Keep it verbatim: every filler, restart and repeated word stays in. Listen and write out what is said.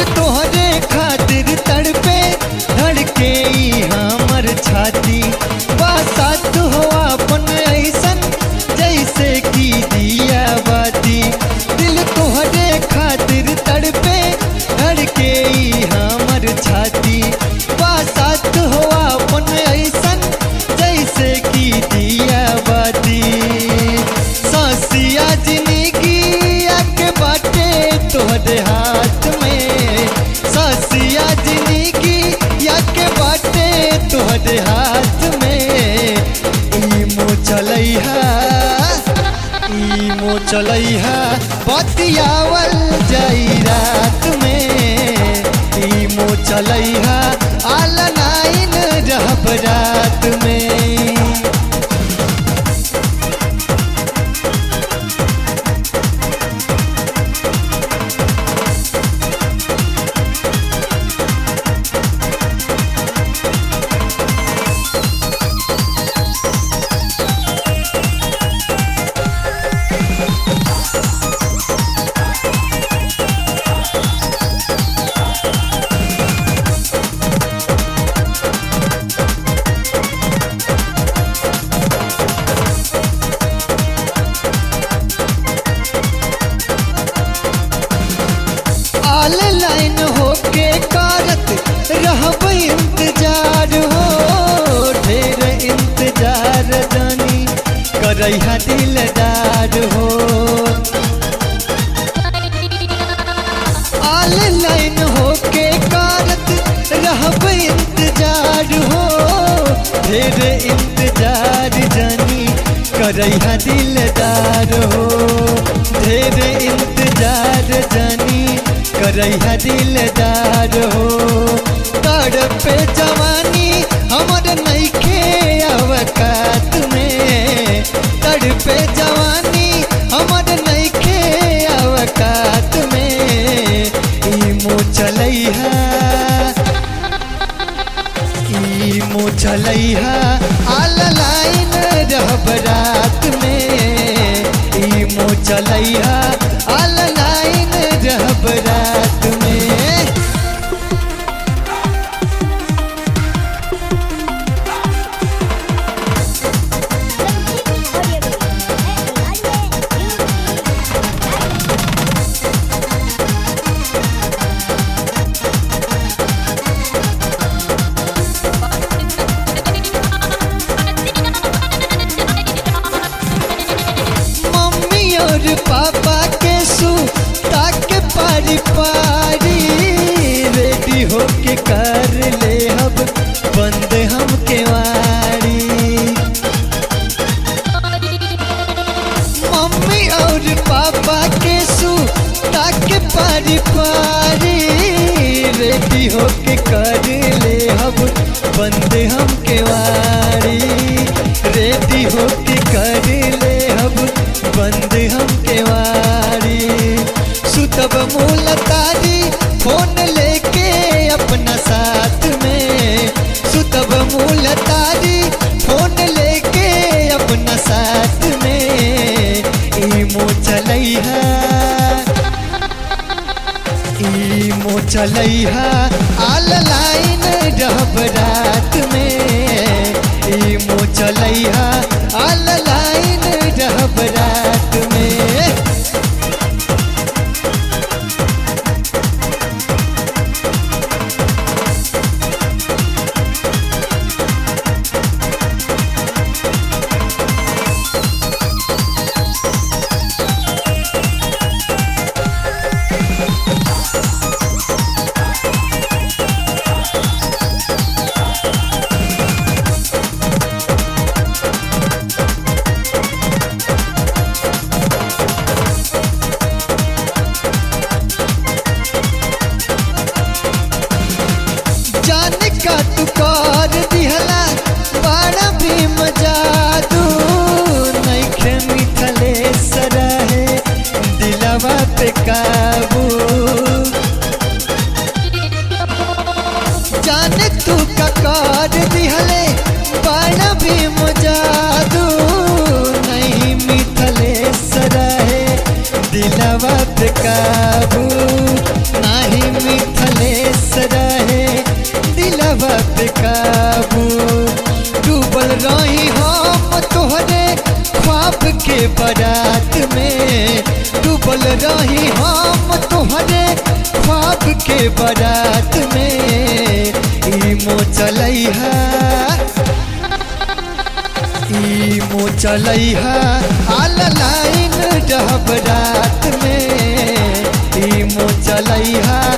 तोहरे खातिर तड़पे धड़के ई हमर छाती बासात हो अपन ऐसन जैसे की दिया बाती दिल तोहरे खातिर तड़पे धड़के ई हमर छाती बासात हो अपन ऐसन जैसे की दिया बाती सासिया जिंदगी के बाटे तोहरे हाथ में सासिया जिंदगी या के बाटे तोहरे हाथ में ई मो चलैहा ई मो चलैहा बतियावल जाई रात में ई मो चलैहा आला नाइन रहब रात में लाइन होके कारत रहब इंतजार हो ढेर इंतजार जानी करैहा दिलदार हो आल लाइन होके कारत रहब इंतजार हो ढेर इंतजार जानी करैहा दिलदार हो ढेर इंतजार जानी करैहा दिलदार हो तड़पे जवानी हमर नइखे अवकात में तड़पे जवानी हमर नइखे अवकात में ई मो चलैहा ई मो चलैहा आला लाइन रहब रात में ई मो चलैहा आला लाइन रहब रात में मम्मी और पापा के सू ताके पारी पारी रेडी होके कर ले अब बंद हम केवाड़ी मम्मी और पापा के सू ताके पारी पारी रेडी होके कर ले अब बंद हम केवाड़ी रेडी होके कर ले अब बंद हम केवाड़ी सुतब मुलतारी फोन लेके अपना साथ में सुतब मुलतारी फोन लेके अपना साथ में ई मो चलैहा ई मो चलैहा आल लाइन रहब रात में ई मो चलैहा आल लाइन रहब रात में रहे दिलवा पे काबू। डूबल रही हम तोहरे ख्वाब के बारात में, डूबल रही हम तोहरे ख्वाब के बारात में। ई मो चलैहा ई मो चलैहा आल लाइन रहब रात में, ई मो चलैहा